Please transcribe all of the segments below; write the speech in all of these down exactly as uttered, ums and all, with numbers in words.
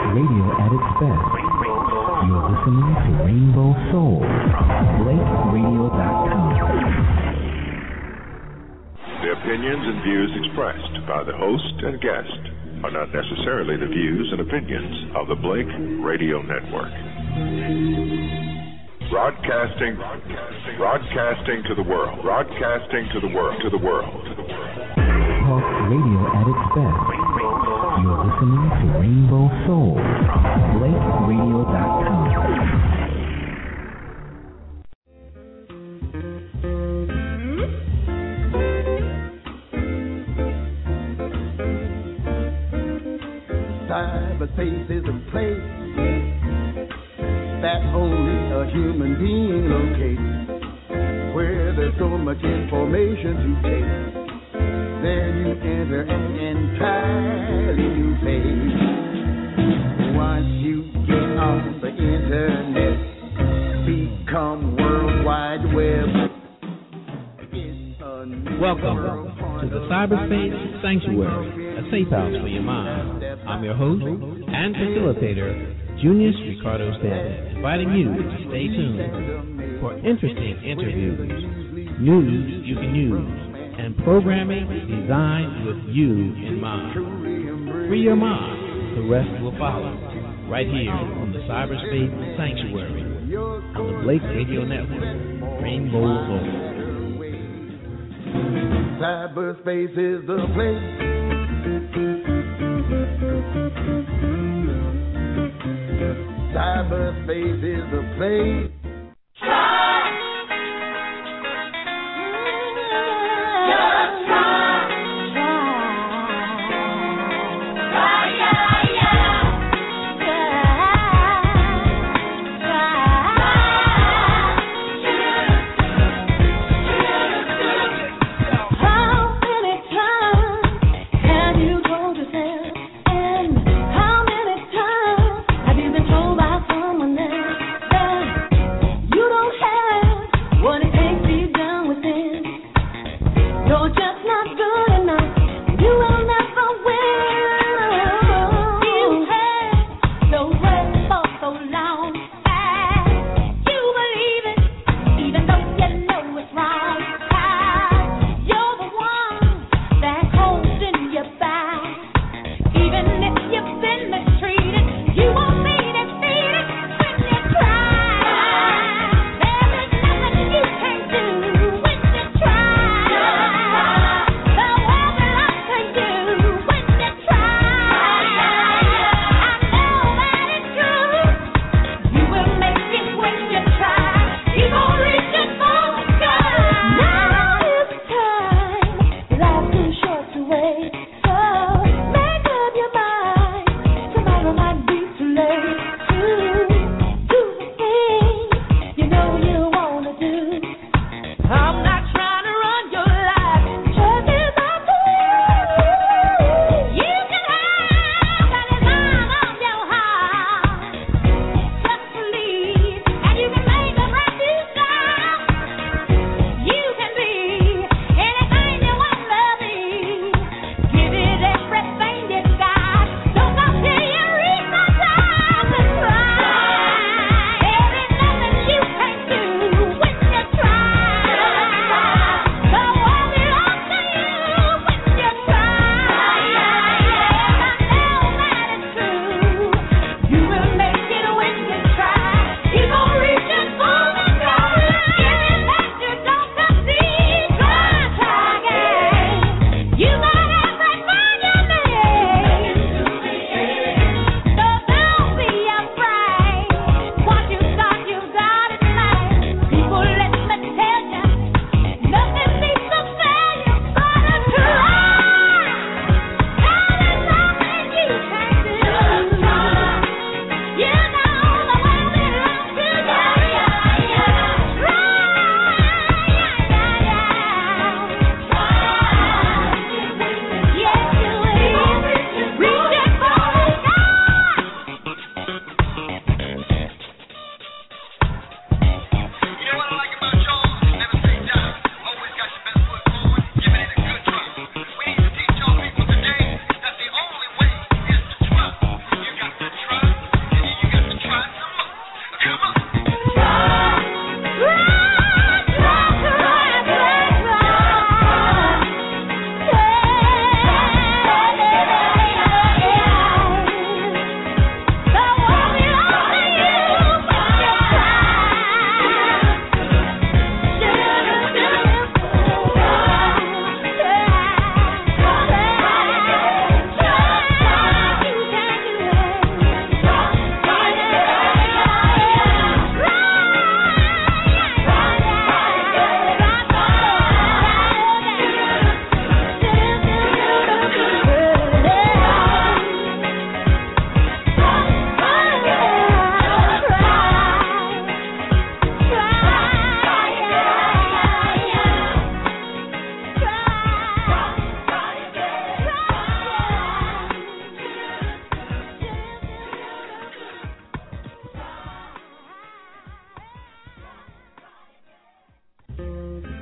radio at its best. You're listening to Rainbow Soul from Blake Radio dot com. The opinions and views expressed by the host and guest are not necessarily the views and opinions of the Blake Radio Network. Broadcasting, broadcasting to the world, broadcasting to the world, to the world. Talk radio at its best. You're listening to Rainbow Soul from Blake Radio dot com. Cyberspace is a place that only a human being locates, where there's so much information to take. Then you enter an entirely new phase. Once you get on the internet, become World Wide Web. Welcome to the Cyberspace Sanctuary, a safe house for your mind. I'm your host and facilitator, Junius Ricardo Stanton, inviting you to stay tuned for interesting interviews, news you can use, and programming designed with you in mind. Free your mind, the rest will follow, right here on the Cyberspace Sanctuary, on the Blake Radio Network, Rainbow Soul. Cyberspace is the place. Cyberspace is the place.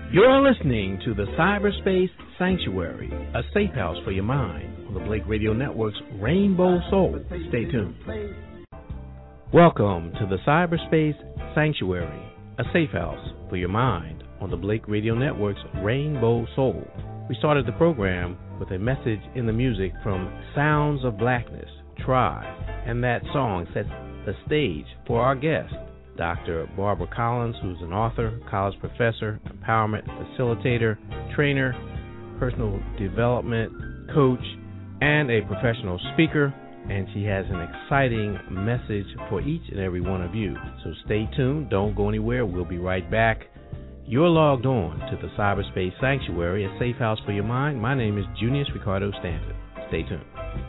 You're listening to the Cyberspace Sanctuary, a safe house for your mind on the Blake Radio Network's Rainbow Soul. Stay tuned. Welcome to the Cyberspace Sanctuary, a safe house for your mind on the Blake Radio Network's Rainbow Soul. We started the program with a message in the music from Sounds of Blackness, Tribe, and that song sets the stage for our guest, Doctor Barbara Collins, who's an author, college professor, empowerment facilitator, trainer, personal development coach, and a professional speaker. And she has an exciting message for each and every one of you. So stay tuned. Don't go anywhere. We'll be right back. You're logged on to the Cyberspace Sanctuary, a safe house for your mind. My name is Junius Ricardo Stanton. Stay tuned.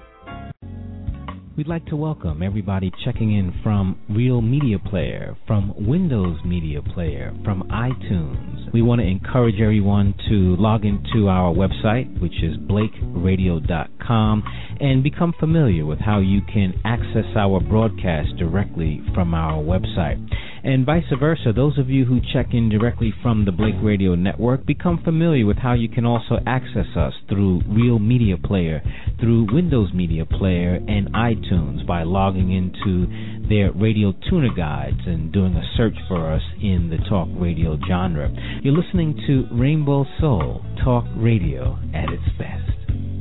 We'd like to welcome everybody checking in from Real Media Player, from Windows Media Player, from iTunes. We want to encourage everyone to log into our website, which is blake radio dot com, and become familiar with how you can access our broadcast directly from our website. And vice versa, those of you who check in directly from the Blake Radio Network, become familiar with how you can also access us through Real Media Player, through Windows Media Player, and iTunes by logging into their radio tuner guides and doing a search for us in the talk radio genre. You're listening to Rainbow Soul, talk radio at its best.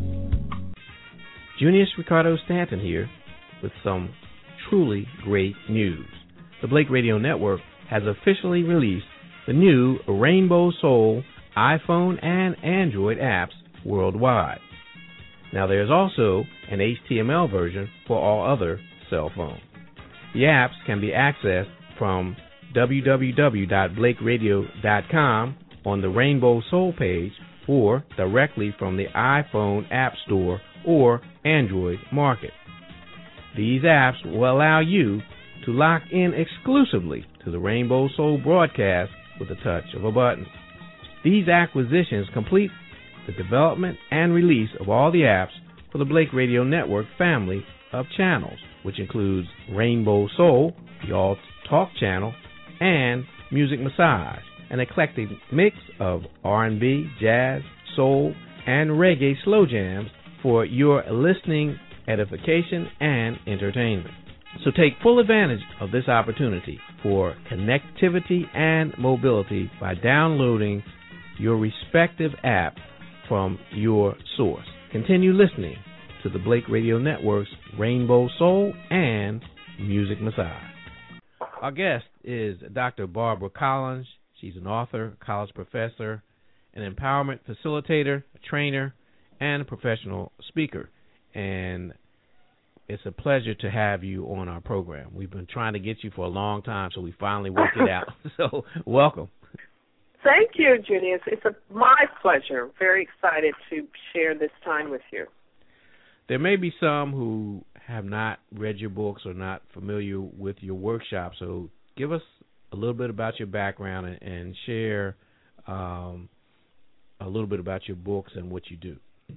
Junius Ricardo Stanton here with some truly great news. The Blake Radio Network has officially released the new Rainbow Soul iPhone and Android apps worldwide. Now, there's also an H T M L version for all other cell phones. The apps can be accessed from w w w dot blake radio dot com on the Rainbow Soul page or directly from the iPhone App Store or Android Market. These apps will allow you to lock in exclusively to the Rainbow Soul broadcast with the touch of a button. These acquisitions complete the development and release of all the apps for the Blake Radio Network family of channels, which includes Rainbow Soul, the All Talk channel, and Music Massage, an eclectic mix of R and B, jazz, soul, and reggae slow jams for your listening edification and entertainment. So take full advantage of this opportunity for connectivity and mobility by downloading your respective app from your source. Continue listening to the Blake Radio Network's Rainbow Soul and Music Massage. Our guest is Doctor Barbara Collins. She's an author, college professor, an empowerment facilitator, a trainer, and a professional speaker. And it's a pleasure to have you on our program. We've been trying to get you for a long time, so we finally worked it out. So welcome. Thank you, Junius. It's a, my pleasure. Very excited to share this time with you. There may be some who have not read your books or not familiar with your workshop, so give us a little bit about your background and, and share um, a little bit about your books and what you do.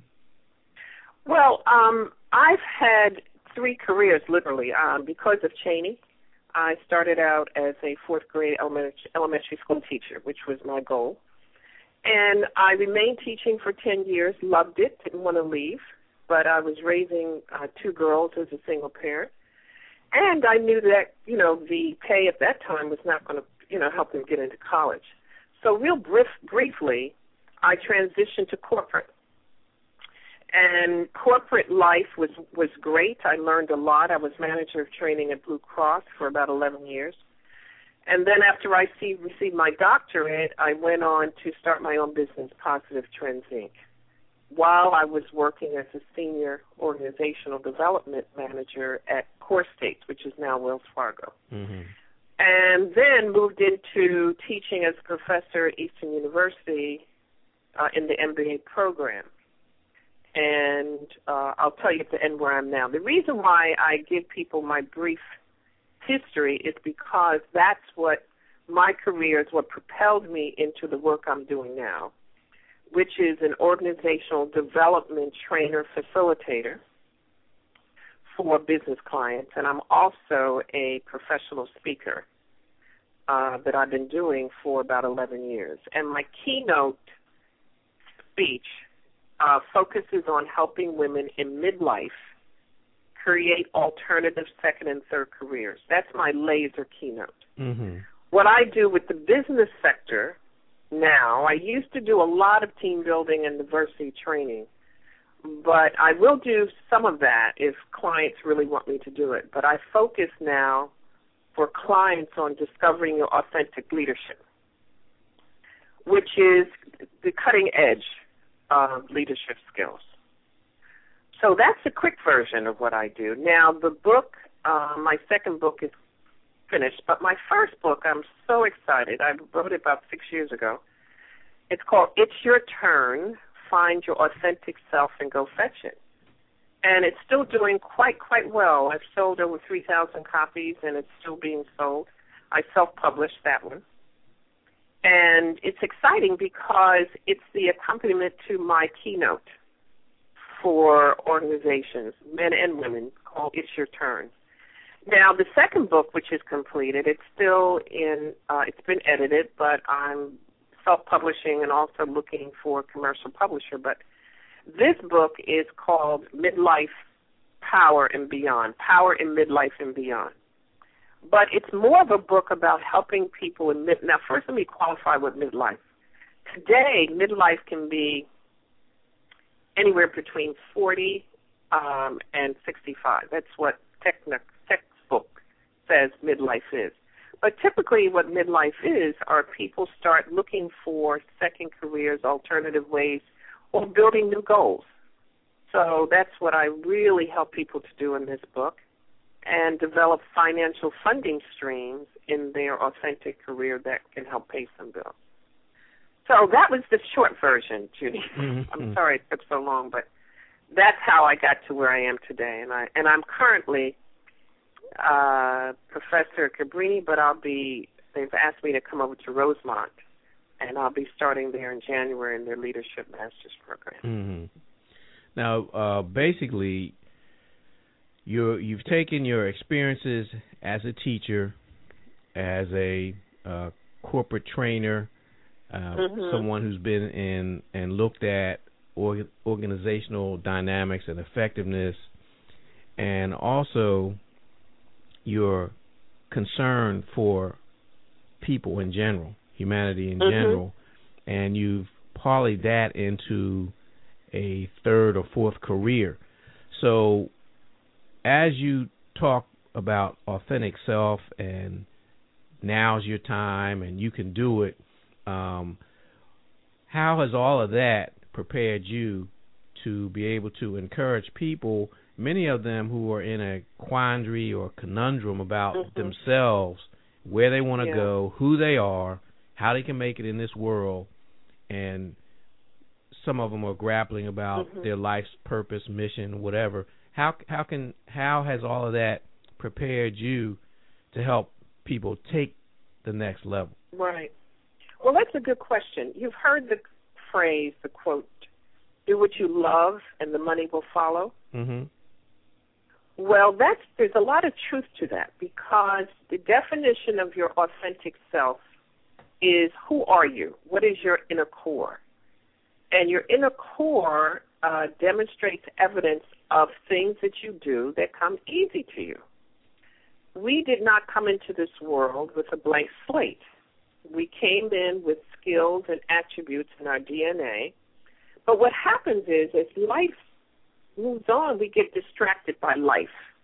Well, um, I've had three careers, literally, um, because of Cheney. I started out as a fourth grade elementary, elementary school teacher, which was my goal. And I remained teaching for ten years, loved it, didn't want to leave, but I was raising uh, two girls as a single parent. And I knew that, you know, the pay at that time was not going to, you know, help them get into college. So real brief, briefly, I transitioned to corporate. And corporate life was, was great. I learned a lot. I was manager of training at Blue Cross for about eleven years. And then after I see, received my doctorate, I went on to start my own business, Positive Trends, Incorporated, while I was working as a senior organizational development manager at Core States, which is now Wells Fargo. Mm-hmm. And then moved into teaching as a professor at Eastern University uh, in the M B A program. And uh, I'll tell you at the end where I'm now. The reason why I give people my brief history is because that's what my career is, what propelled me into the work I'm doing now, which is an organizational development trainer facilitator for business clients. And I'm also a professional speaker uh, that I've been doing for about eleven years. And my keynote speech uh, focuses on helping women in midlife create alternative second and third careers. That's my laser keynote. Mm-hmm. What I do with the business sector now, I used to do a lot of team building and diversity training, but I will do some of that if clients really want me to do it. But I focus now for clients on discovering your authentic leadership, which is the cutting edge of leadership skills. So that's a quick version of what I do. Now, the book, uh, my second book is finished, but my first book, I'm so excited. I wrote it about six years ago. It's called It's Your Turn, Find Your Authentic Self and Go Fetch It. And it's still doing quite, quite well. I've sold over three thousand copies, and it's still being sold. I self-published that one. And it's exciting because it's the accompaniment to my keynote for organizations, men and women, called It's Your Turn. Now, the second book, which is completed, it's still in, uh, it's been edited, but I'm self-publishing and also looking for a commercial publisher. But this book is called Midlife Power and Beyond, Power in Midlife and Beyond. But it's more of a book about helping people in mid. Now, first let me qualify with midlife. Today, midlife can be anywhere between forty um, and sixty-five. That's what technic, textbook says midlife is. But typically what midlife is are people start looking for second careers, alternative ways, or building new goals. So that's what I really help people to do in this book, and develop financial funding streams in their authentic career that can help pay some bills. So that was the short version, Judy. Mm-hmm. I'm sorry it took so long, but that's how I got to where I am today. And I and I'm currently uh, Professor Cabrini, but I'll be. They've asked me to come over to Rosemont, and I'll be starting there in January in their Leadership Master's Program. Mm-hmm. Now, uh, basically, you're, you've taken your experiences as a teacher, as a uh, corporate trainer, uh, mm-hmm. someone who's been in and looked at org- organizational dynamics and effectiveness, and also your concern for people in general, humanity in mm-hmm. general, and you've parlayed that into a third or fourth career. So as you talk about authentic self and now's your time and you can do it, um, how has all of that prepared you to be able to encourage people, many of them who are in a quandary or conundrum about mm-hmm. themselves, where they want to yeah. go, who they are, how they can make it in this world, and some of them are grappling about mm-hmm. their life's purpose, mission, whatever. How how can how has all of that prepared you to help people take the next level? Right. Well, that's a good question. You've heard the phrase, the quote, "Do what you love, and the money will follow." Mm-hmm. Well, that's there's a lot of truth to that, because the definition of your authentic self is, who are you? What is your inner core? And your inner core uh, demonstrates evidence of things that you do that come easy to you. We did not come into this world with a blank slate. We came in with skills and attributes in our D N A. But what happens is, as life moves on, we get distracted by life.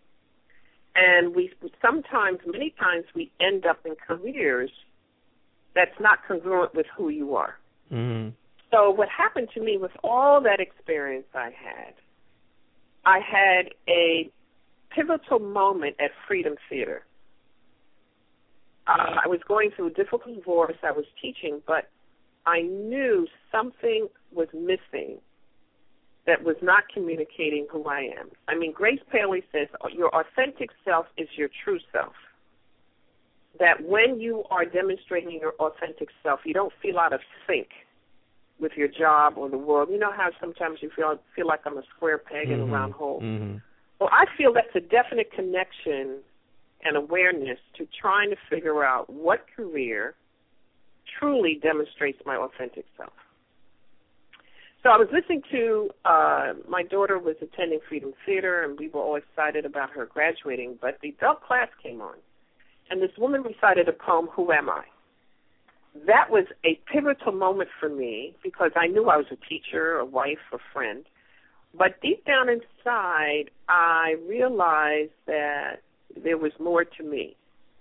And we sometimes, many times, we end up in careers that's not congruent with who you are. Mm-hmm. So what happened to me with all that experience I had, I had a pivotal moment at Freedom Theater. Uh, I was going through a difficult divorce. I was teaching, but I knew something was missing that was not communicating who I am. I mean, Grace Paley says your authentic self is your true self. That when you are demonstrating your authentic self, you don't feel out of sync with your job or the world. You know how sometimes you feel feel like I'm a square peg in mm-hmm. a round hole? Mm-hmm. Well, I feel that's a definite connection and awareness to trying to figure out what career truly demonstrates my authentic self. So I was listening to, uh, my daughter was attending Freedom Theater, and we were all excited about her graduating, but the adult class came on, and this woman recited a poem, Who Am I? That was a pivotal moment for me because I knew I was a teacher, a wife, a friend. But deep down inside, I realized that there was more to me.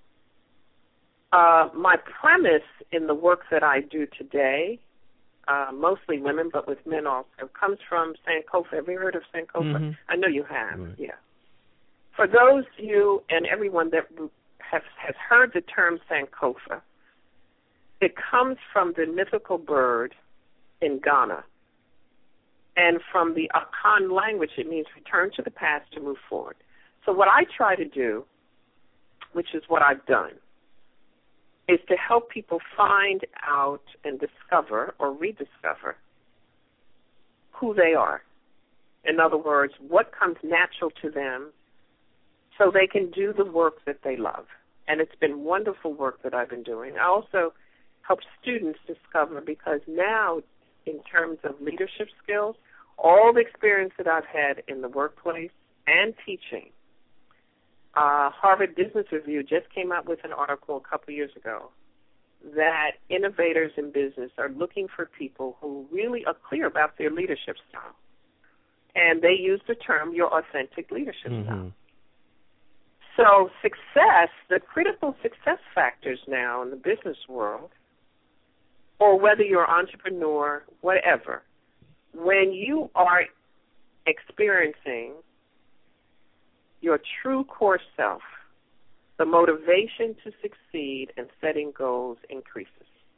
Uh, my premise in the work that I do today, uh, mostly women, but with men also, comes from Sankofa. Have you heard of Sankofa? Mm-hmm. I know you have, right. yeah. For those of you and everyone that have, has heard the term Sankofa, it comes from the mythical bird in Ghana. And from the Akan language, it means return to the past to move forward. So what I try to do, which is what I've done, is to help people find out and discover or rediscover who they are. In other words, what comes natural to them so they can do the work that they love. And it's been wonderful work that I've been doing. I also help students discover, because now in terms of leadership skills, all the experience that I've had in the workplace and teaching, uh, Harvard Business Review just came out with an article a couple years ago that innovators in business are looking for people who really are clear about their leadership style. And they use the term your authentic leadership mm-hmm. style. So success, the critical success factors now in the business world, or whether you're an entrepreneur, whatever, when you are experiencing your true core self, the motivation to succeed and setting goals increases.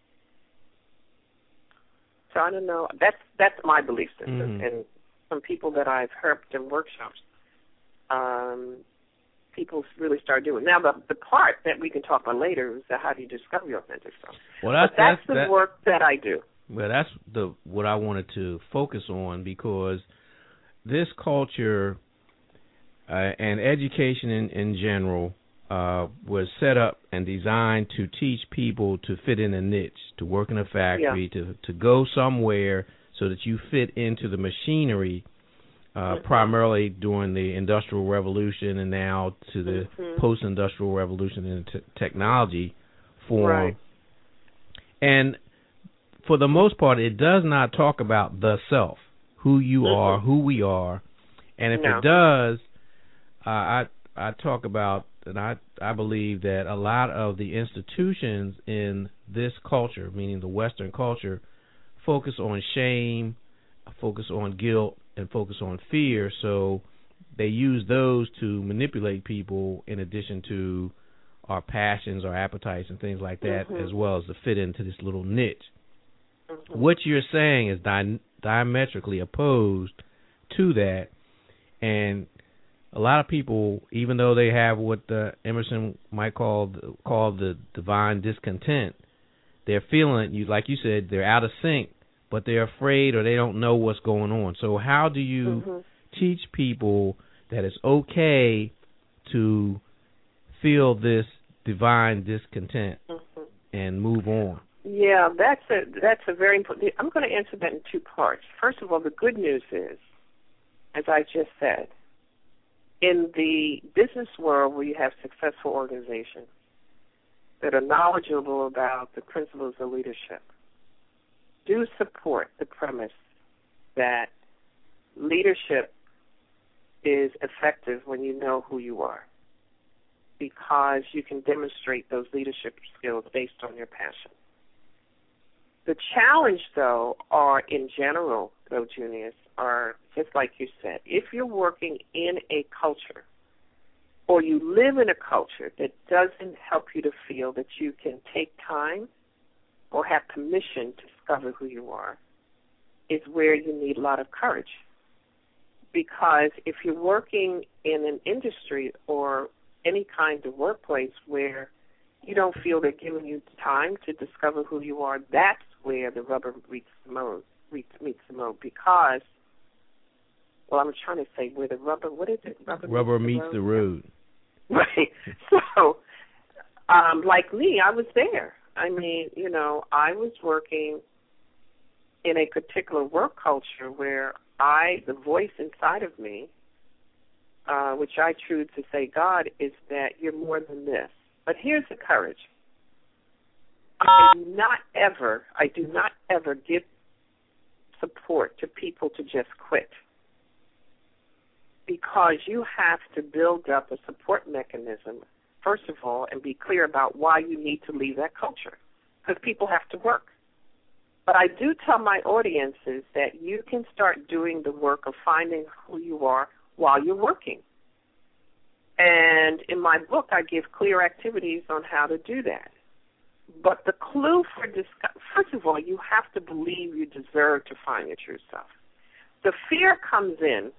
So I don't know. That's that's my belief system. Mm-hmm. And from people that I've helped in workshops, um, people really start doing. Now, the the part that we can talk about later is that how do you discover your authentic self? Well, that's, but that's, that's the that, work that I do. Well, that's the what I wanted to focus on, because this culture uh, and education in, in general uh, was set up and designed to teach people to fit in a niche, to work in a factory, yeah. to to go somewhere so that you fit into the machinery. Uh, mm-hmm. Primarily during the Industrial Revolution and now to the mm-hmm. post-industrial revolution in t- technology form. Right. And for the most part, it does not talk about the self, who you mm-hmm. are, who we are. And if no. it does, uh, I I talk about, and I, I believe that a lot of the institutions in this culture, meaning the Western culture, focus on shame, focus on guilt, and focus on fear, so they use those to manipulate people in addition to our passions, our appetites, and things like that, mm-hmm. as well as to fit into this little niche. Mm-hmm. What you're saying is di- diametrically opposed to that, and a lot of people, even though they have what uh, Emerson might call the, call the divine discontent, they're feeling, you like you said, they're out of sync, but they're afraid or they don't know what's going on. So how do you mm-hmm. teach people that it's okay to feel this divine discontent mm-hmm. and move on? Yeah, that's a that's a very important. I'm going to answer that in two parts. First of all, the good news is, as I just said, in the business world where you have successful organizations that are knowledgeable about the principles of leadership, do support the premise that leadership is effective when you know who you are, because you can demonstrate those leadership skills based on your passion. The challenge, though, are in general, though, Junius, are just like you said, if you're working in a culture or you live in a culture that doesn't help you to feel that you can take time or have permission to discover who you are, is where you need a lot of courage. Because if you're working in an industry or any kind of workplace where you don't feel they're giving you time to discover who you are, that's where the rubber meets the road. Meets the road. Because, well, I'm trying to say where the rubber. What is it? Rubber, rubber meets, meets the road. Right. So, um, like me, I was there. I mean, you know, I was working in a particular work culture where I, the voice inside of me, uh, which I choose to say, God, is that you're more than this. But here's the courage. I do not ever, I do not ever give support to people to just quit, because you have to build up a support mechanism, first of all, and be clear about why you need to leave that culture, because people have to work. But I do tell my audiences that you can start doing the work of finding who you are while you're working. And in my book, I give clear activities on how to do that. But the clue for discovery, first of all, you have to believe you deserve to find your true self. The fear comes in.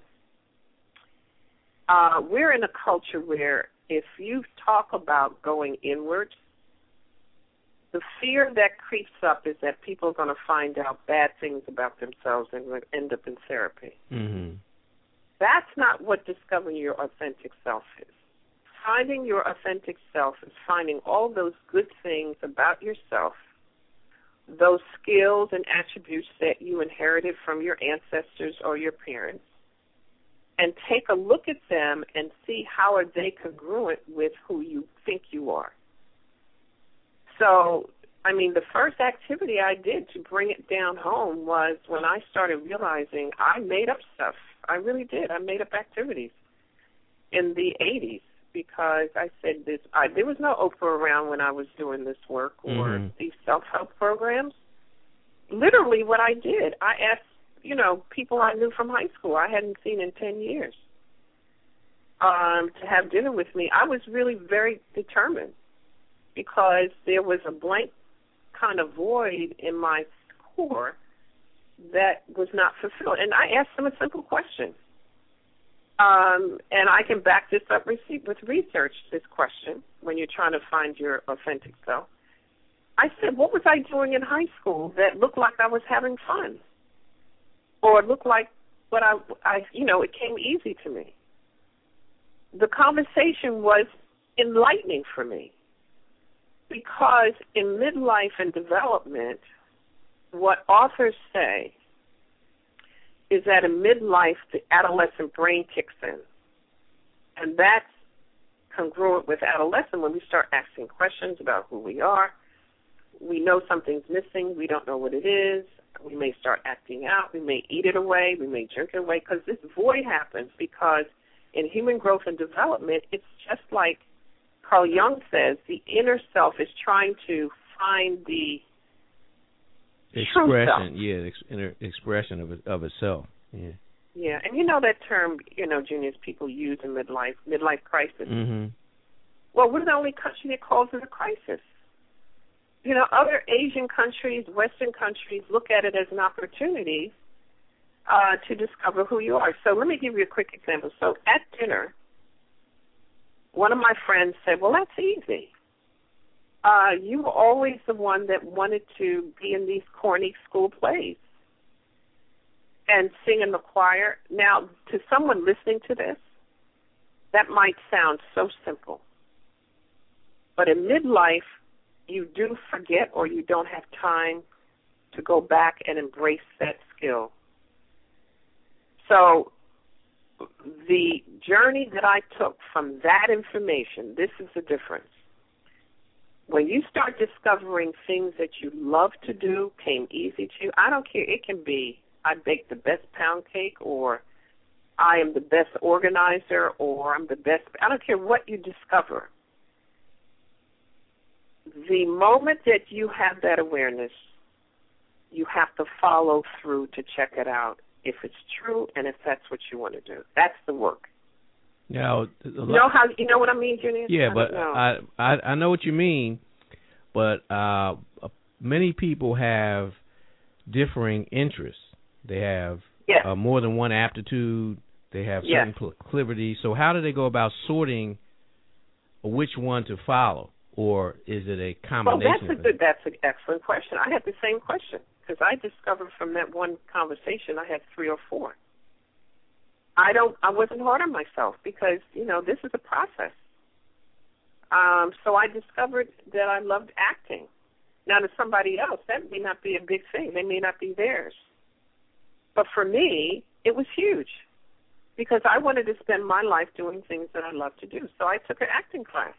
Uh, we're in a culture where if you talk about going inward, the fear that creeps up is that people are going to find out bad things about themselves and end up in therapy. Mm-hmm. That's not what discovering your authentic self is. Finding your authentic self is finding all those good things about yourself, those skills and attributes that you inherited from your ancestors or your parents, and take a look at them and see how are they congruent with who you think you are. So, I mean, the first activity I did to bring it down home was when I started realizing I made up stuff. I really did. I made up activities in the eighties because I said this. I, there was no Oprah around when I was doing this work or mm-hmm. these self-help programs. Literally what I did, I asked, you know, people I knew from high school I hadn't seen in ten years um, to have dinner with me. I was really very determined because there was a blank kind of void in my core that was not fulfilled. And I asked them a simple question. Um, and I can back this up with research, this question, when you're trying to find your authentic self. I said, what was I doing in high school that looked like I was having fun? Or looked like what I, I, you know, it came easy to me. The conversation was enlightening for me because in midlife and development, what authors say is that in midlife, the adolescent brain kicks in. And that's congruent with adolescent when we start asking questions about who we are. We know something's missing. We don't know what it is. We may start acting out. We may eat it away. We may drink it away because this void happens because in human growth and development, it's just like Carl Jung says, the inner self is trying to find the expression, yeah, ex- inner expression of it, of itself. Yeah. Yeah, and you know that term, you know, Junius, people use in midlife, midlife crisis. Mm-hmm. Well, we're the only country that calls it a crisis. You know, other Asian countries, Western countries look at it as an opportunity uh, to discover who you are. So let me give you a quick example. So at dinner, one of my friends said, well, that's easy. Uh, you were always the one that wanted to be in these corny school plays and sing in the choir. Now, to someone listening to this, that might sound so simple. But in midlife, you do forget or you don't have time to go back and embrace that skill. So the journey that I took from that information, this is the difference. When you start discovering things that you love to do, came easy to you, I don't care. It can be I baked the best pound cake or I am the best organizer or I'm the best. I don't care what you discover. The moment that you have that awareness, you have to follow through to check it out if it's true and if that's what you want to do. That's the work. Now, you know how you know what I mean, Junior? Yeah, I but I, I I know what you mean, but uh, many people have differing interests. They have yes. uh, more than one aptitude. They have yes. certain proclivities. So how do they go about sorting which one to follow, or is it a combination? Well, that's a good. That's an excellent question. I had the same question because I discovered from that one conversation I had three or four. I don't. I wasn't hard on myself because you know this is a process. Um, so I discovered that I loved acting. Now, to somebody else, that may not be a big thing. They may not be theirs. But for me, it was huge because I wanted to spend my life doing things that I love to do. So I took an acting class.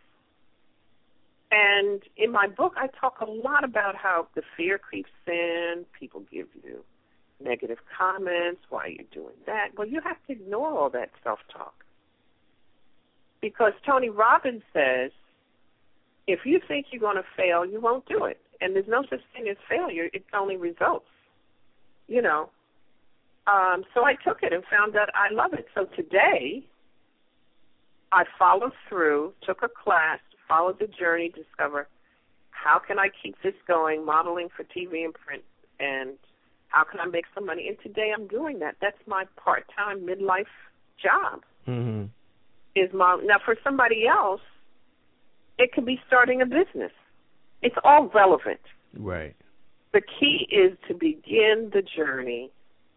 And in my book, I talk a lot about how the fear creeps in, people give you negative comments, why are you doing that? Well, you have to ignore all that self-talk. Because Tony Robbins says, if you think you're going to fail, you won't do it. And there's no such thing as failure. It's only results, you know. Um, so I took it and found out I love it. So today, I followed through, took a class, followed the journey, discover how can I keep this going, modeling for T V and print, and how can I make some money? And today I'm doing that. That's my part-time midlife job. Mm-hmm. Is my, now, for somebody else, it could be starting a business. It's all relevant. Right. The key is to begin the journey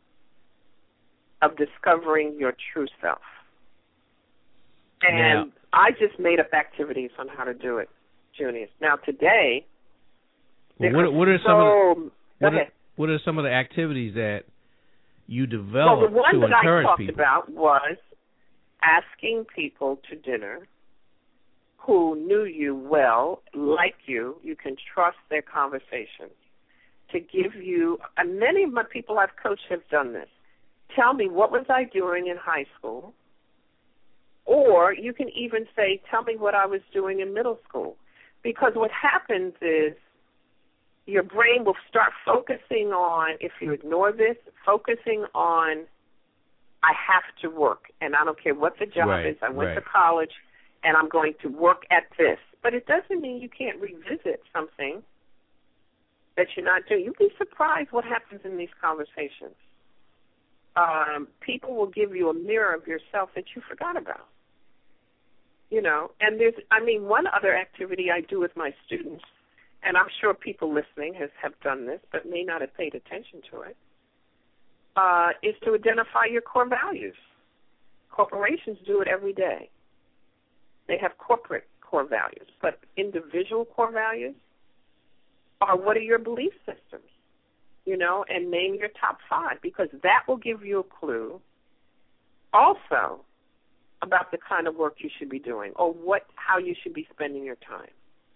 of discovering your true self. And now, I just made up activities on how to do it, Junius. Now, today, well, what, what are so, some of the, what, are, are, what are some of the activities that you developed well, the one to that encourage I talked people? about was asking people to dinner who knew you well, like you, you can trust their conversations, to give you, and many of my people I've coached have done this. Tell me, what was I doing in high school? Or you can even say, tell me what I was doing in middle school. Because what happens is your brain will start focusing on, if you ignore this, focusing on, I have to work, and I don't care what the job right, is. I went right. to college, and I'm going to work at this. But it doesn't mean you can't revisit something that you're not doing. You'd be surprised what happens in these conversations. Um, people will give you a mirror of yourself that you forgot about. You know, and there's, I mean, one other activity I do with my students, and I'm sure people listening has, have done this, but may not have paid attention to it, uh, is to identify your core values. Corporations do it every day. They have corporate core values, but individual core values are, what are your belief systems? You know, and name your top five, because that will give you a clue also about the kind of work you should be doing or what, how you should be spending your time.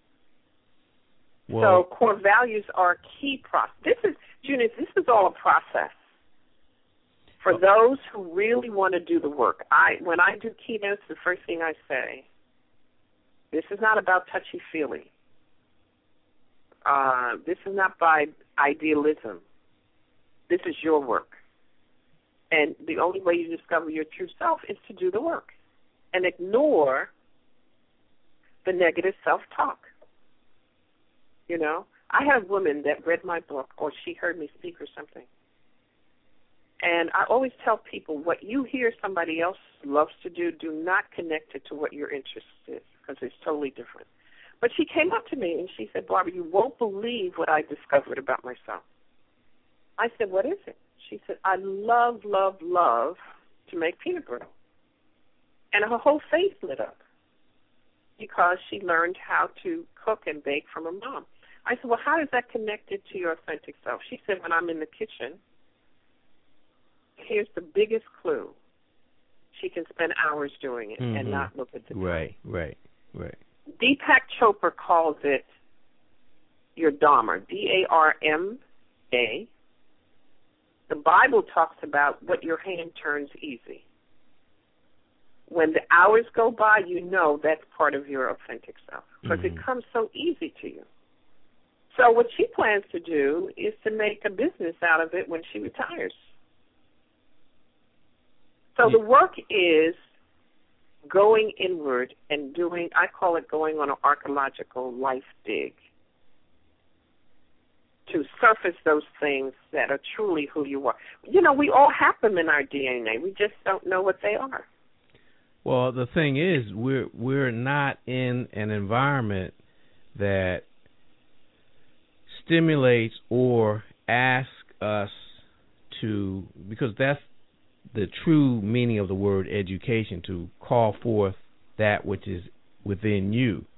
Well, so core values are a key process. This is, Junius, this is all a process. For well, those who really want to do the work, I when I do keynotes, the first thing I say, this is not about touchy-feely. Uh, this is not by idealism. This is your work. And the only way you discover your true self is to do the work and ignore the negative self-talk. You know, I had a woman that read my book, or she heard me speak or something. And I always tell people, what you hear somebody else loves to do, do not connect it to what your interest is, because it's totally different. But she came up to me and she said, Barbara, you won't believe what I discovered about myself. I said, what is it? She said, I love, love, love to make peanut brittle. And her whole face lit up because she learned how to cook and bake from her mom. I said, well, how is that connected to your authentic self? She said, when I'm in the kitchen, here's the biggest clue. She can spend hours doing it mm-hmm. and not look at the time. Right, right, right. Deepak Chopra calls it your Dharma, D A R M A. The Bible talks about what your hand turns easy. When the hours go by, you know that's part of your authentic self because mm-hmm. it comes so easy to you. So what she plans to do is to make a business out of it when she retires. So yeah. the work is going inward and doing, I call it going on an archaeological life dig to surface those things that are truly who you are. You know, we all have them in our D N A. We just don't know what they are. Well, the thing is, we're we're not in an environment that stimulates or asks us to, because that's the true meaning of the word education, to call forth that which is within you.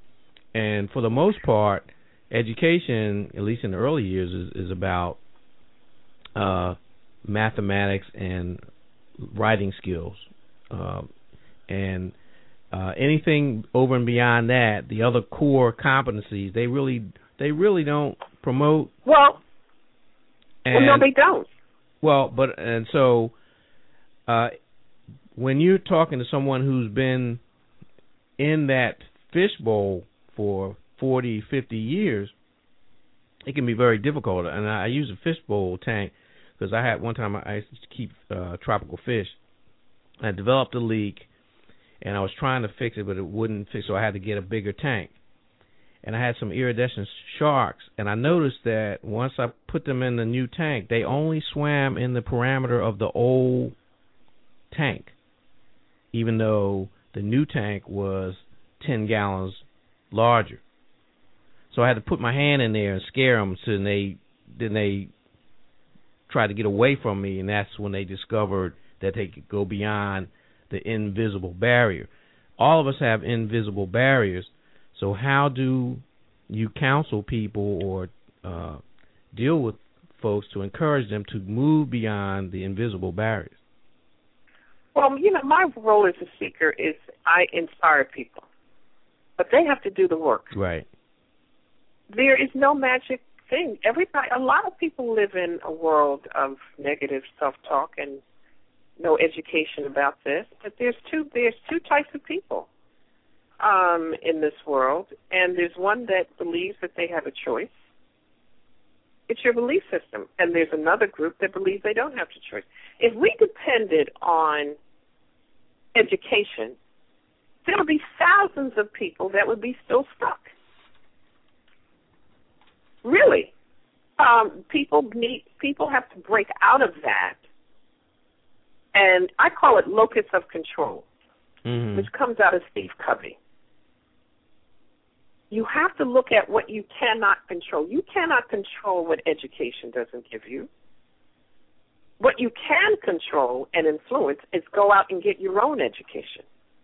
And for the most part, education, at least in the early years, is, is about uh, mathematics and writing skills. Uh, and uh, anything over and beyond that, the other core competencies, they really they really don't promote. Well, and, well no, they don't. Well, but and so uh, when you're talking to someone who's been in that fishbowl for forty, fifty years, it can be very difficult. And I use a fishbowl tank because I had one time I used to keep uh, tropical fish. I developed a leak, and I was trying to fix it, but it wouldn't fix, so I had to get a bigger tank. And I had some iridescent sharks, and I noticed that once I put them in the new tank, they only swam in the parameter of the old tank, even though the new tank was ten gallons larger. So I had to put my hand in there and scare them, so then they, then they tried to get away from me, and that's when they discovered that they could go beyond the invisible barrier. All of us have invisible barriers, so how do you counsel people or uh, deal with folks to encourage them to move beyond the invisible barriers? Well, you know, my role as a speaker is I inspire people, but they have to do the work. Right. There is no magic thing. Everybody, a lot of people live in a world of negative self-talk and no education about this. But there's two there's two types of people um, in this world, and there's one that believes that they have a choice. It's your belief system, and there's another group that believes they don't have a choice. If we depended on education, there would be thousands of people that would be still stuck. Really, um, people need people have to break out of that, and I call it locus of control, mm-hmm. which comes out of Steve Covey. You have to look at what you cannot control. You cannot control what education doesn't give you. What you can control and influence is go out and get your own education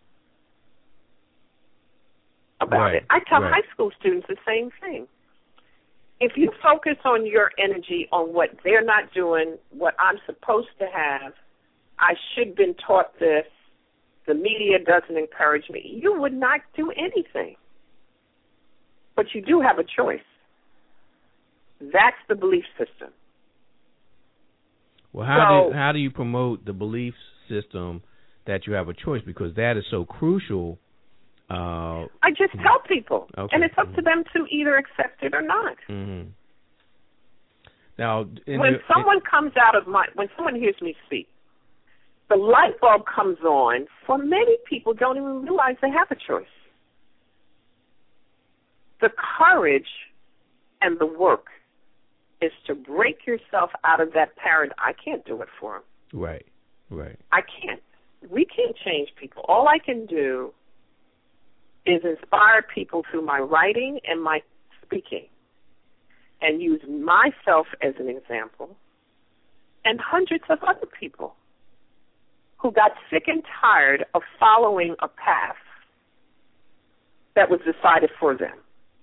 about right. it. I tell right. high school students the same thing. If you focus on your energy on what they're not doing, what I'm supposed to have, I should have been taught this, the media doesn't encourage me, you would not do anything. But you do have a choice. That's the belief system. Well, how so, do how do you promote the belief system that you have a choice? Because that is so crucial. Uh, I just tell people, okay. and it's up mm-hmm. to them to either accept it or not. Mm-hmm. Now, when your, someone it, comes out of my, when someone hears me speak, the light bulb comes on. For many people, don't even realize they have a choice. The courage and the work is to break yourself out of that paradigm. I can't do it for them. Right, right. I can't. We can't change people. All I can do is inspire people through my writing and my speaking and use myself as an example and hundreds of other people who got sick and tired of following a path that was decided for them.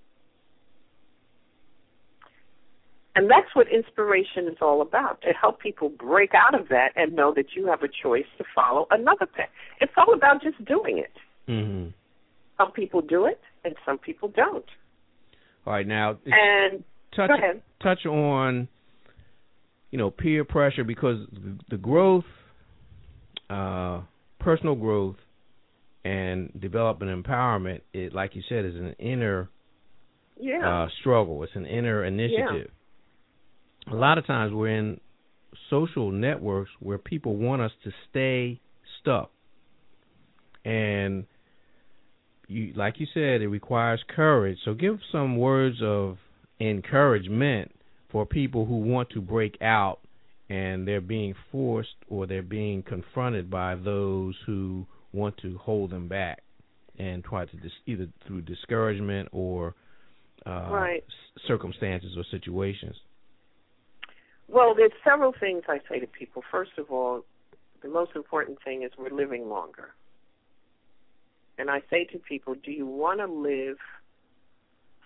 And that's what inspiration is all about, to help people break out of that and know that you have a choice to follow another path. It's all about just doing it. Mm-hmm. Some people do it, and some people don't. All right, now and touch go ahead. touch on, you know, peer pressure, because the growth, uh, personal growth, and development empowerment, it, like you said, is an inner yeah. uh, struggle. It's an inner initiative. Yeah. A lot of times we're in social networks where people want us to stay stuck, and You, like you said, it requires courage. So give some words of encouragement for people who want to break out and they're being forced or they're being confronted by those who want to hold them back and try to dis- either through discouragement or uh, right. s- circumstances or situations. Well, there's several things I say to people. First of all, the most important thing is we're living longer. And I say to people, do you want to live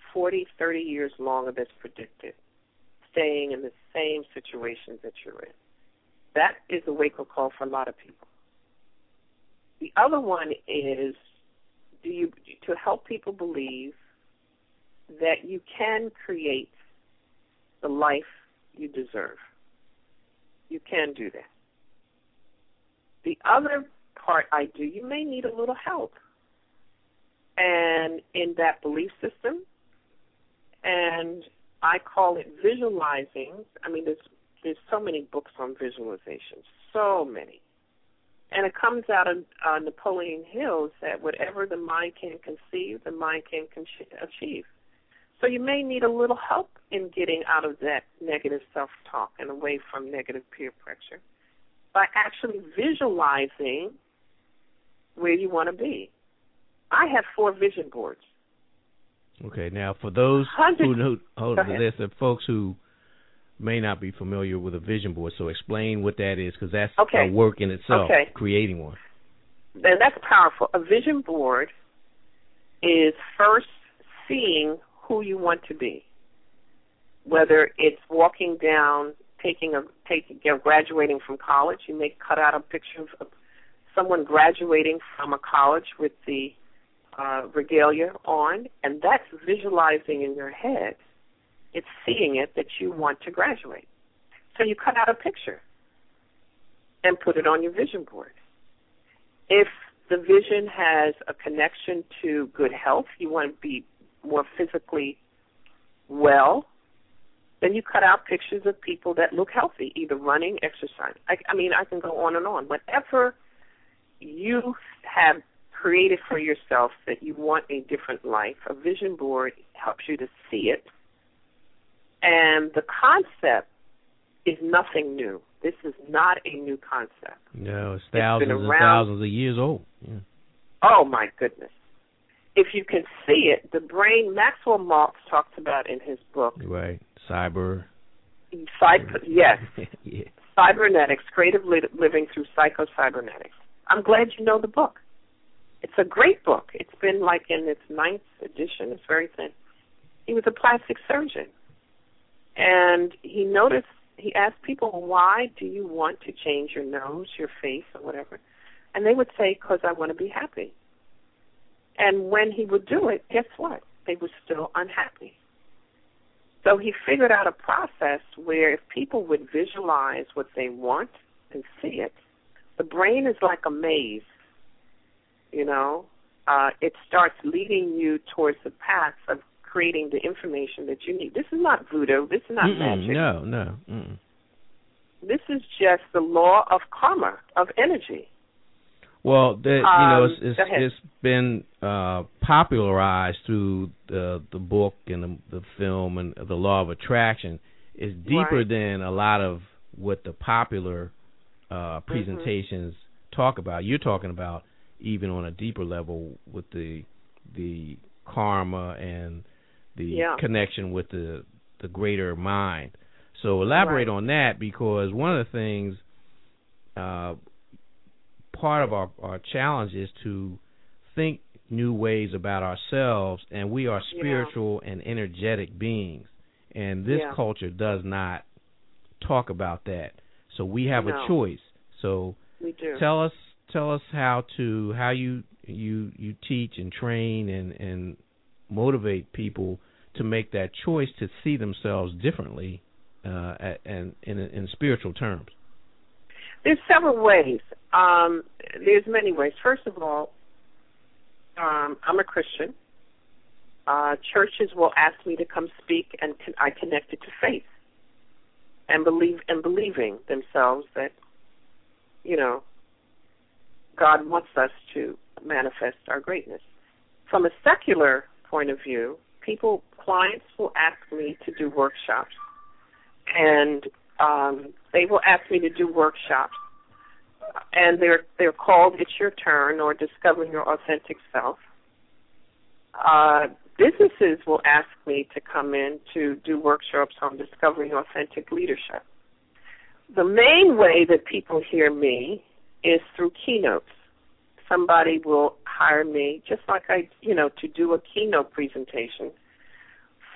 forty, thirty years longer than predicted, staying in the same situations that you're in. That is a wake-up call for a lot of people. The other one is do you to help people believe that you can create the life you deserve. You can do that. The other part I do, you may need a little help. And in that belief system, and I call it visualizing. I mean, there's there's so many books on visualization, so many. And it comes out of uh, Napoleon Hill that whatever the mind can conceive, the mind can con- achieve. So you may need a little help in getting out of that negative self-talk and away from negative peer pressure by actually visualizing where you want to be. I have four vision boards. Okay, now for those who know, hold on, there's some folks who may not be familiar with a vision board, so explain what that is, because that's okay. a work in itself, okay. creating one. And that's powerful. A vision board is first seeing who you want to be, whether it's walking down, taking a, taking, you know, graduating from college. You may cut out a picture of someone graduating from a college with the uh, regalia on, and that's visualizing in your head. It's seeing it that you want to graduate. So you cut out a picture and put it on your vision board. If the vision has a connection to good health, you want to be more physically well, then you cut out pictures of people that look healthy, either running, exercising. I, I mean, I can go on and on. Whatever you have created for yourself that you want a different life, a vision board helps you to see it. And the concept is nothing new. This is not a new concept. No, it's thousands and thousands of years old. Yeah. Oh, my goodness. If you can see it, the brain, Maxwell Maltz talks about in his book. Right, cyber. Cyber yes. yeah. Cybernetics, Creative Living Through Psycho-Cybernetics. I'm glad you know the book. It's a great book. It's been like in its ninth edition. It's very thin. He was a plastic surgeon. And he noticed, he asked people, why do you want to change your nose, your face, or whatever? And they would say, because I want to be happy. And when he would do it, guess what? They were still unhappy. So he figured out a process where if people would visualize what they want and see it, the brain is like a maze, you know. Uh, it starts leading you towards the path of creating the information that you need. This is not voodoo. This is not Mm-mm, magic. No, no. Mm-mm. This is just the law of karma, of energy. Well, the, you um, know, it's it's, it's been uh, popularized through the the book and the, the film and the law of attraction. It's deeper right. than a lot of what the popular uh, presentations mm-hmm. talk about. You're talking about even on a deeper level with the the karma and the yeah. connection with the the greater mind. So elaborate right. on that, because one of the things, uh, part of our, our challenge is to think new ways about ourselves, and we are spiritual yeah. and energetic beings, and this yeah. culture does not talk about that. So we have no. a choice. So we do. tell us tell us how to how you you you teach and train and and motivate people to make that choice to see themselves differently uh, and in, in spiritual terms. There's several ways. Um, there's many ways. First of all, um, I'm a Christian. Uh, churches will ask me to come speak, and con- I connect it to faith and believe and believing themselves that, you know, God wants us to manifest our greatness. From a secular point of view, people, clients will ask me to do workshops, and um, they will ask me to do workshops, and they're they're called "It's Your Turn" or "Discovering Your Authentic Self." Uh, businesses will ask me to come in to do workshops on discovering authentic leadership. The main way that people hear me is through keynotes. Somebody will hire me, just like I, you know, to do a keynote presentation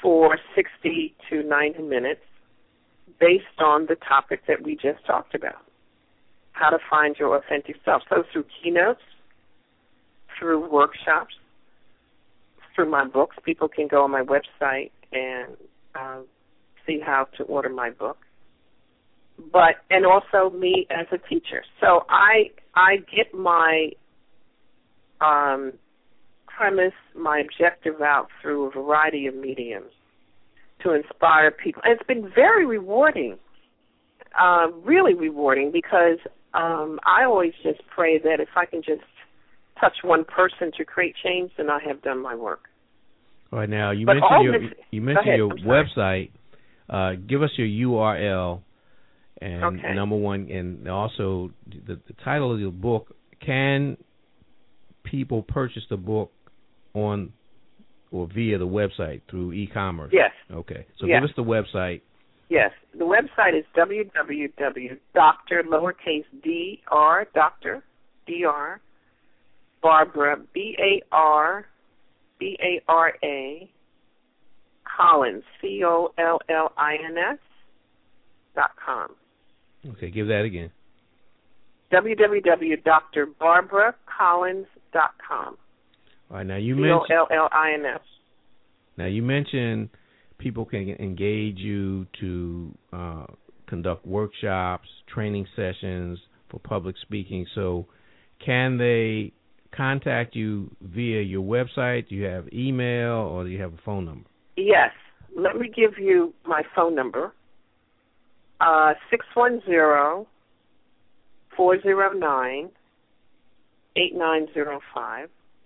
for sixty to ninety minutes based on the topic that we just talked about, how to find your authentic self. So through keynotes, through workshops, through my books. People can go on my website and uh, see how to order my book. But and also me as a teacher. So I I get my um, premise, my objective out through a variety of mediums to inspire people. And it's been very rewarding, uh, really rewarding, because um, I always just pray that if I can just touch one person to create change, then I have done my work. All right, now you but mentioned your this, you mentioned ahead, your I'm website. Uh, give us your U R L and okay. number one, and also the, the title of your book. Can people purchase the book on or via the website through e-commerce? Yes. Okay, so yes. give us the website. Yes, the website is w w w dot doctor lowercase d r doctor d r Barbara b a r b a r a Collins c o l l i n s dot com. Okay, give that again. w w w dot dr barbara collins dot com. All right, now you C O mentioned L L I N S. Now you mentioned people can engage you to uh, conduct workshops, training sessions for public speaking. So, can they contact you via your website? Do you have email or do you have a phone number? Yes. Let me give you my phone number. Uh, six one zero, four zero nine, eight nine zero five.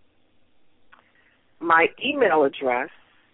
My email address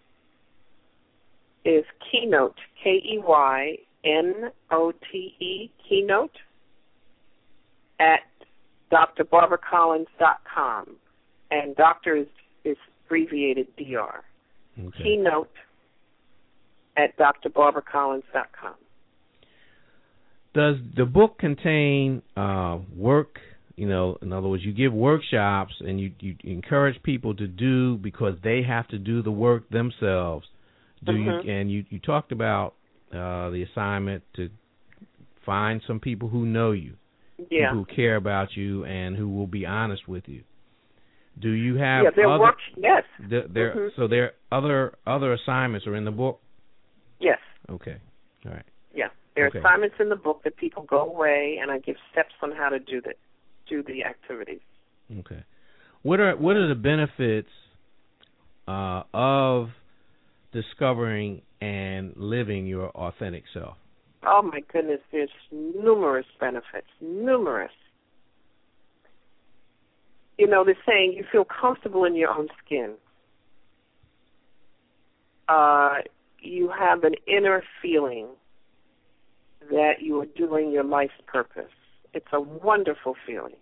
is keynote, K E Y N O T E, keynote, at d r barbara collins dot com. And doctor is, is abbreviated D R. Okay. Keynote at d r barbara collins dot com. Does the book contain uh, work? You know, in other words, you give workshops and you, you encourage people to do because they have to do the work themselves. Do mm-hmm. you? And you, you talked about uh, the assignment to find some people who know you, yeah. who care about you, and who will be honest with you. Do you have yeah, there other? Work, yes. The, there, mm-hmm. So there other other assignments are in the book. Yes. Okay. All right. Yeah, there are okay. assignments in the book that people go away, and I give steps on how to do the do the activities. Okay. What are what are the benefits uh, of discovering and living your authentic self? Oh, my goodness, there's numerous benefits, numerous. You know, they're saying you feel comfortable in your own skin. Uh, you have an inner feeling that you are doing your life's purpose. It's a wonderful feeling.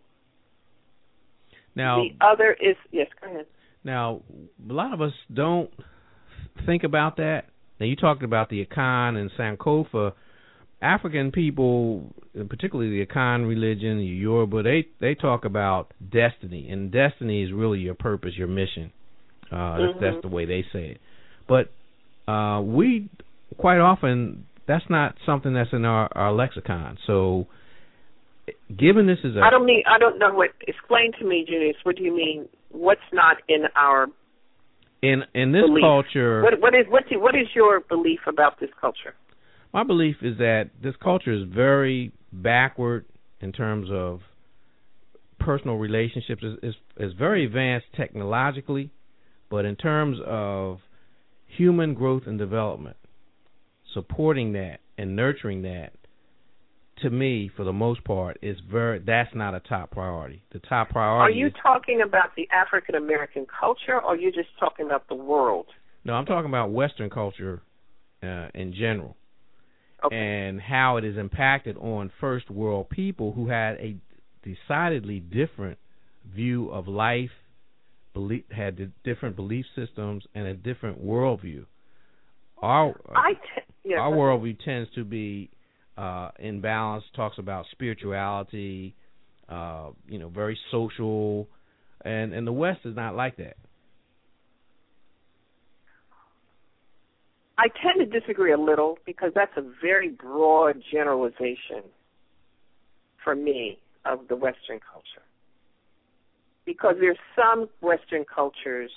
Now, the other is, yes, go ahead. Now, a lot of us don't think about that. Now, you talked about the Akan and Sankofa. African people, particularly the Akan religion, the Yoruba, they, they talk about destiny, and destiny is really your purpose, your mission. Uh, mm-hmm. that's, that's the way they say it. But uh, we, quite often, that's not something that's in our, our lexicon. So, given this is a... I don't mean, I don't know what, explain to me, Junius, what do you mean, what's not in our In in this belief? culture... What, what is what, do, what is your belief about this culture? My belief is that this culture is very backward in terms of personal relationships. It's, it's, it's very advanced technologically, but in terms of human growth and development, supporting that and nurturing that, to me, for the most part, is very. That's not a top priority. The top priority. Are you is, talking about the African American culture, or are you just talking about the world? No, I'm talking about Western culture uh, in general. Okay. And how it is impacted on first world people who had a decidedly different view of life, belief, had different belief systems, and a different worldview. Our I t- yeah, our worldview tends to be uh, in balance. Talks about spirituality, uh, you know, very social, and and the West is not like that. I tend to disagree a little because that's a very broad generalization for me of the Western culture. Because there's some Western cultures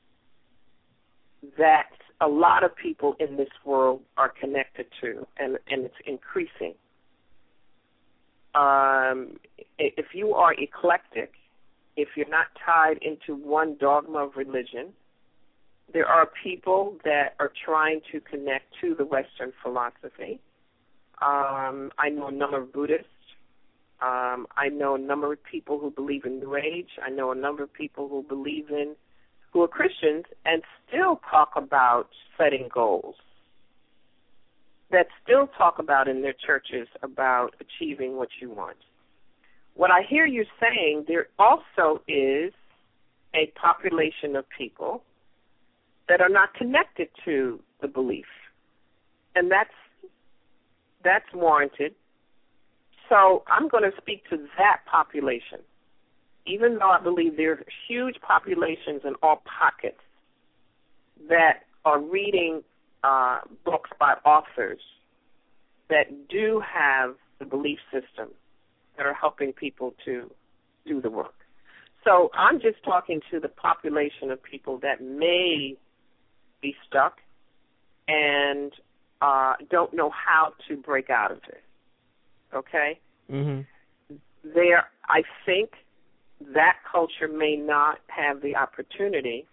that a lot of people in this world are connected to, and, and it's increasing. Um, if you are eclectic, if you're not tied into one dogma of religion, there are people that are trying to connect to the Western philosophy. Um, I know a number of Buddhists. Um, I know a number of people who believe in New Age. I know a number of people who believe in, who are Christians and still talk about setting goals, that still talk about in their churches about achieving what you want. What I hear you saying, there also is a population of people that are not connected to the belief, and that's that's warranted. So I'm going to speak to that population, even though I believe there are huge populations in all pockets that are reading uh, books by authors that do have the belief system that are helping people to do the work. So I'm just talking to the population of people that may be stuck and uh, don't know how to break out of it. Okay? Mm-hmm. There, I think that culture may not have the opportunity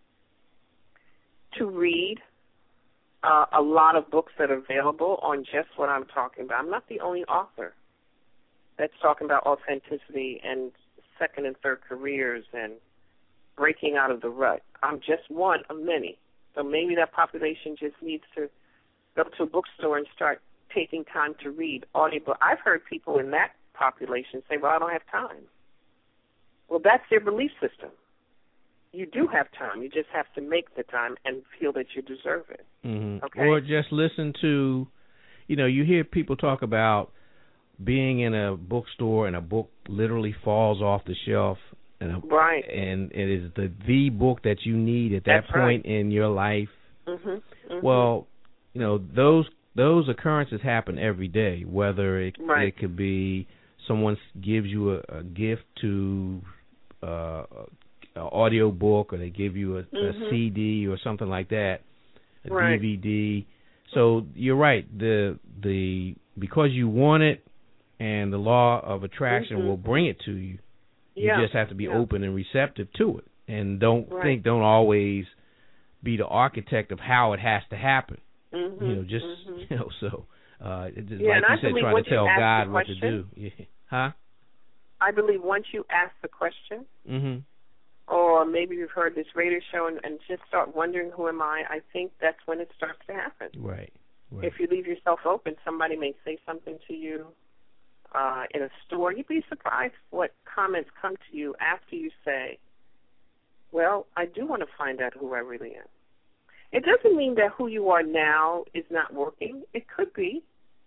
to read uh, a lot of books that are available on just what I'm talking about. I'm not the only author that's talking about authenticity and second and third careers and breaking out of the rut. I'm just one of many. So maybe that population just needs to go to a bookstore and start taking time to read audiobook. I've heard people in that population say, well, I don't have time. Well, that's their belief system. You do have time. You just have to make the time and feel that you deserve it. Mm-hmm. Okay? Or just listen to, you know, you hear people talk about being in a bookstore and a book literally falls off the shelf, and a, right, and it is the the book that you need at that That's point right. in your life. Mm-hmm. Mm-hmm. Well, you know, those those occurrences happen every day. Whether it right. it could be someone gives you a, a gift to uh, an audio book, or they give you a, mm-hmm. a C D or something like that, a right. D V D. So you're right. The the because you want it, and the law of attraction mm-hmm. will bring it to you. You yeah. just have to be yeah. open and receptive to it, and don't right. think, don't always be the architect of how it has to happen. Mm-hmm. You know, just mm-hmm. you know, so uh, it just, yeah, like you said, trying to tell God what to do. Yeah. Huh? I believe once you ask the question, mm-hmm. or maybe you've heard this radio show and, and just start wondering, who am I? I think that's when it starts to happen. Right. right. If you leave yourself open, somebody may say something to you uh, in a store. You'd be surprised what comments come to you after you say, well, I do want to find out who I really am. It doesn't mean that who you are now is not working. It could be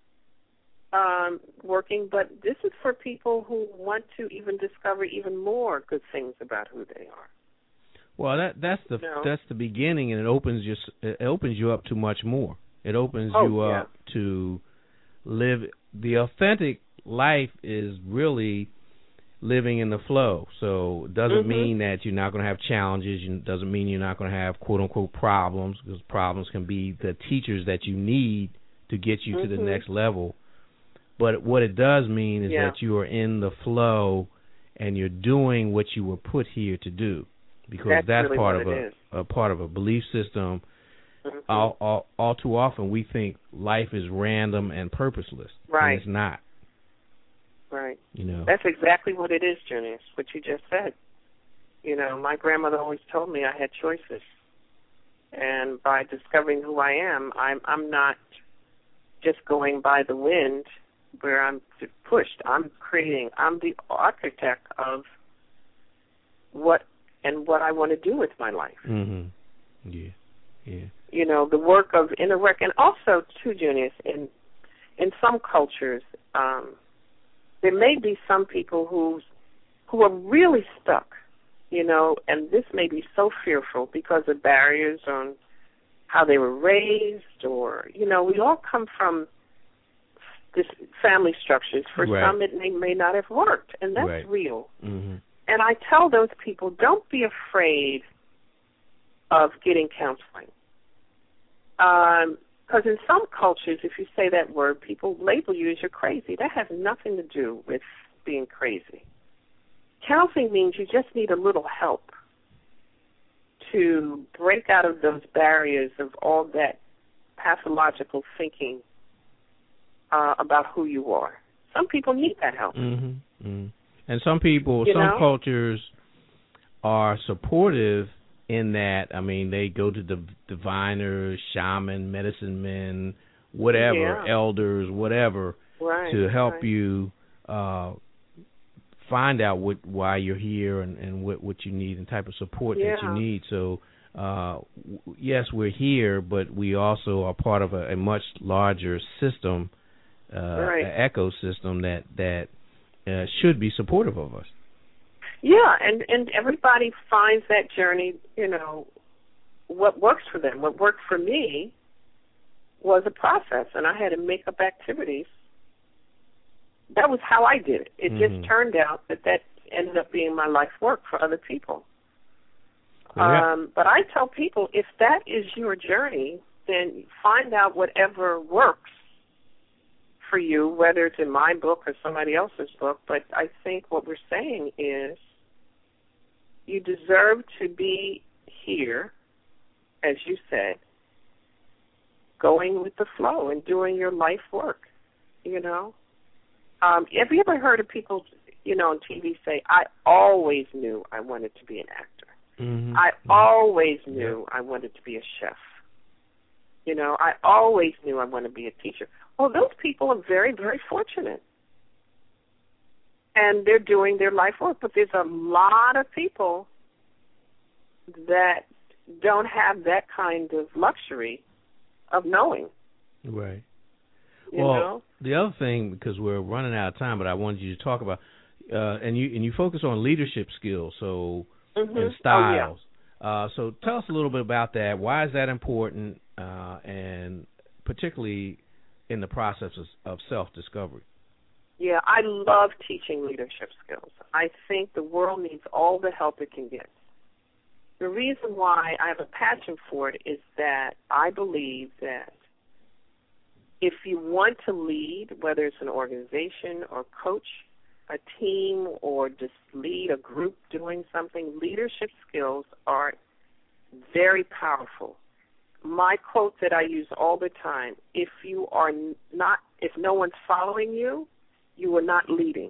um, working, but this is for people who want to even discover even more good things about who they are. Well, that that's the no. that's the beginning, and it opens you it opens you up to much more. It opens oh, you yeah. up to live the authentic life. Is really living in the flow. So it doesn't mm-hmm. mean that you're not going to have challenges. It doesn't mean you're not going to have quote unquote problems, because problems can be the teachers that you need to get you mm-hmm. to the next level. But what it does mean is yeah. that you are in the flow and you're doing what you were put here to do. Because that's, that's really part of a, a part of a belief system. Mm-hmm. All, all, all too often we think life is random and purposeless. Right. And it's not. Right. You know. That's exactly what it is, Junius, what you just said. You know, my grandmother always told me I had choices. And by discovering who I am, I'm I'm not just going by the wind where I'm pushed. I'm creating, I'm the architect of what and what I want to do with my life. Mm-hmm. Yeah, yeah. You know, the work of inner work. And also, too, Junius, in, in some cultures, um, there may be some people who who are really stuck, you know, and this may be so fearful because of barriers on how they were raised, or, you know, we all come from this family structures. For right. some, it may, may not have worked, and that's right. real. Mm-hmm. And I tell those people, don't be afraid of getting counseling. Because um, in some cultures, if you say that word, people label you as you're crazy. That has nothing to do with being crazy. Counseling means you just need a little help to break out of those barriers of all that pathological thinking uh, about who you are. Some people need that help. Mm-hmm. Mm-hmm. And some people, you some know? cultures are supportive in that. I mean, they go to the diviners, shaman, medicine men, whatever, yeah. elders, whatever, right, to help right. you uh, find out what why you're here and, and what, what you need and type of support yeah. that you need. So, uh, w- yes, we're here, but we also are part of a, a much larger system, uh, right. an ecosystem that that uh, should be supportive of us. Yeah, and, and everybody finds that journey, you know, what works for them. What worked for me was a process, and I had to make up activities. That was how I did it. It mm-hmm. just turned out that that ended up being my life work for other people. Yeah. Um, but I tell people, if that is your journey, then find out whatever works for you, whether it's in my book or somebody else's book. But I think what we're saying is you deserve to be here, as you said, going with the flow and doing your life work, you know. Um, have you ever heard of people, you know, on T V say, I always knew I wanted to be an actor. Mm-hmm. I mm-hmm. always knew yeah. I wanted to be a chef. You know, I always knew I wanted to be a teacher. Well, those people are very, very fortunate. And they're doing their life work. But there's a lot of people that don't have that kind of luxury of knowing. Right. You well, know? The other thing, because we're running out of time, but I wanted you to talk about, uh, and you and you focus on leadership skills, so mm-hmm. and styles. Oh, yeah. uh, so tell us a little bit about that. Why is that important, uh, and particularly in the process of, of self-discovery? Yeah, I love teaching leadership skills. I think the world needs all the help it can get. The reason why I have a passion for it is that I believe that if you want to lead, whether it's an organization or coach a team or just lead a group doing something, leadership skills are very powerful. My quote that I use all the time, if you are not, if no one's following you, you are not leading.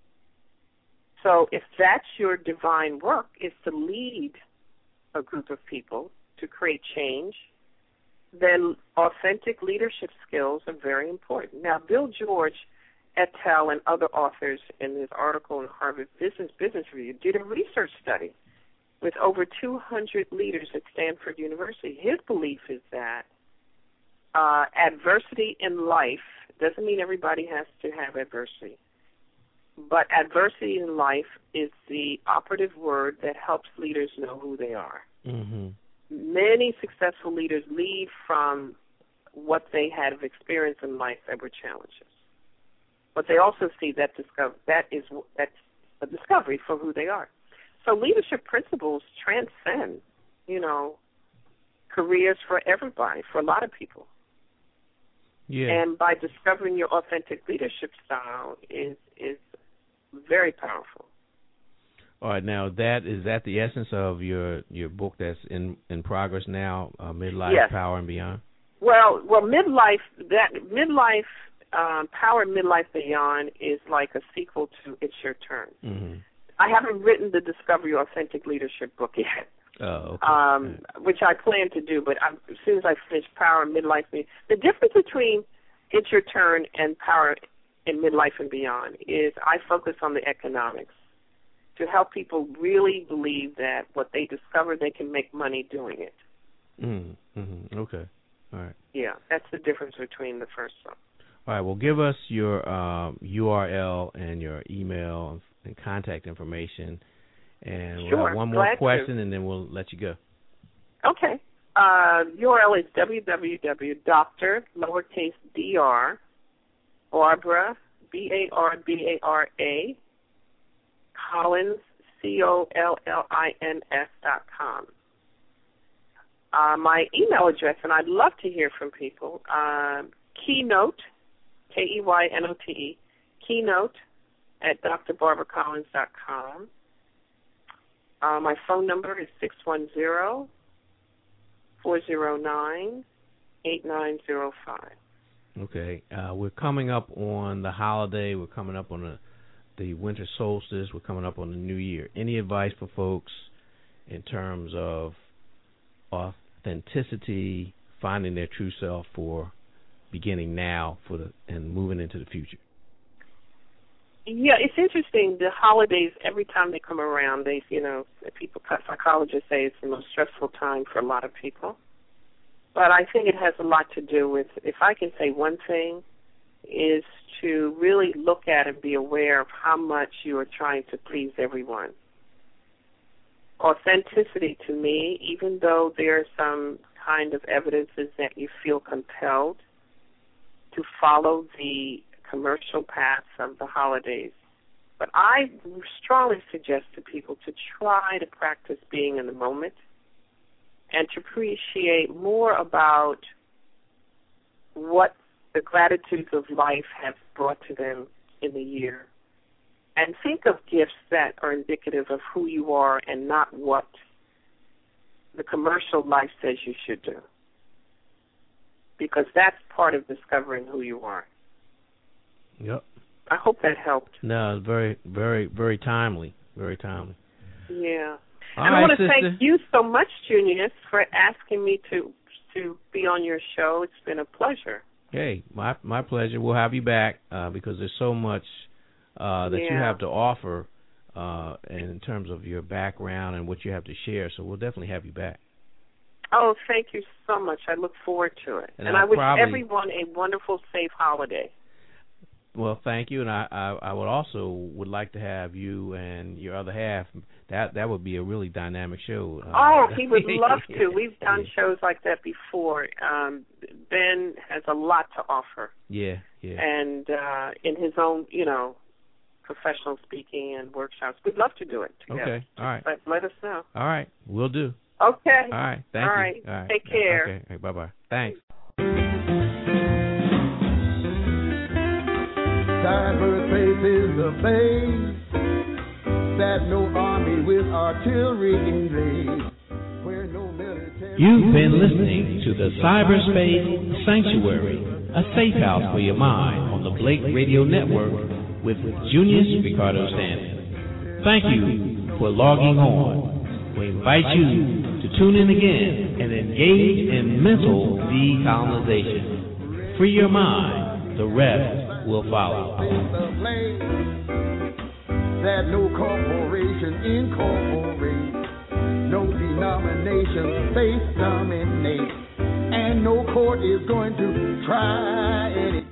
So if that's your divine work, is to lead a group of people to create change, then authentic leadership skills are very important. Now, Bill George et al. And other authors in his article in Harvard Business Business Review did a research study with over two hundred leaders at Stanford University. His belief is that uh, adversity in life doesn't mean everybody has to have adversity, but adversity in life is the operative word that helps leaders know who they are. Mm-hmm. Many successful leaders lead from what they had of experience in life that were challenges. But they also see that discover that is that's a discovery for who they are. So leadership principles transcend, you know, careers for everybody, for a lot of people. Yeah. And by discovering your authentic leadership style is is very powerful. All right, now that is that the essence of your, your book that's in, in progress now, uh, Midlife yes. Power and Beyond? Well, well, midlife that midlife um, Power and Midlife Beyond is like a sequel to It's Your Turn. Mm-hmm. I haven't written the Discover Your Authentic Leadership book yet. Oh, okay. Um, right. Which I plan to do, but I'm, as soon as I finish Power and Midlife Beyond, the difference between It's Your Turn and Power and Midlife and Beyond is I focus on the economics to help people really believe that what they discover, they can make money doing it. Mm-hmm. Mm-hmm. Okay. All right. Yeah, that's the difference between the first one. All right. Well, give us your um, U R L and your email and contact information, and sure, we'll have one more glad question, to. and then we'll let you go. Okay. Uh, U R L is www. Doctor lowercase dr Barbara B A R B A R A Collins C O L L I N S dot com. Uh, my email address, and I'd love to hear from people. Uh, keynote K E Y N O T E keynote at d r barbara collins dot com. Uh, my phone number is six one zero, four zero nine, eight nine zero five. Okay. Uh, we're coming up on the holiday. We're coming up on the, the winter solstice. We're coming up on the new year. Any advice for folks in terms of authenticity, finding their true self for beginning now for the and moving into the future? Yeah, it's interesting. The holidays, every time they come around, they, you know, people, psychologists say it's the most stressful time for a lot of people. But I think it has a lot to do with, if I can say one thing, is to really look at and be aware of how much you are trying to please everyone. Authenticity to me, even though there's some kind of evidences that you feel compelled to follow the commercial paths of the holidays. But I strongly suggest to people to try to practice being in the moment and to appreciate more about what the gratitudes of life have brought to them in the year. And think of gifts that are indicative of who you are and not what the commercial life says you should do. Because that's part of discovering who you are. Yep. I hope that helped. No, it's very, very, very timely. Very timely. Yeah. All and right, I want to sister. thank you so much, Junius, for asking me to to be on your show. It's been a pleasure. Hey, my my pleasure. We'll have you back uh, because there's so much uh, that yeah. you have to offer uh, in terms of your background and what you have to share. So we'll definitely have you back. Oh, thank you so much. I look forward to it. And, and I, I wish probably, everyone a wonderful, safe holiday. Well, thank you, and I, I, I would also would like to have you and your other half. That that would be a really dynamic show. Uh, oh, he would love to. We've done yeah. shows like that before. Um, Ben has a lot to offer. Yeah, yeah. And uh, in his own, you know, professional speaking and workshops, we'd love to do it together. Okay, all right. But let us know. All right, we'll do. Okay. All right, thank all you. Right. All right, take care. Okay, right, bye-bye. Thanks. Cyberspace is the place that no army with artillery invades, where no military... You've been listening to the Cyberspace Sanctuary, a safe house for your mind on the Blake Radio Network with Junius Ricardo Stanton. Thank you for logging on. We invite you to tune in again and engage in mental decolonization. Free your mind, the rest will follow. That no corporation incorporates, no denomination face dominate, and no court is going to try any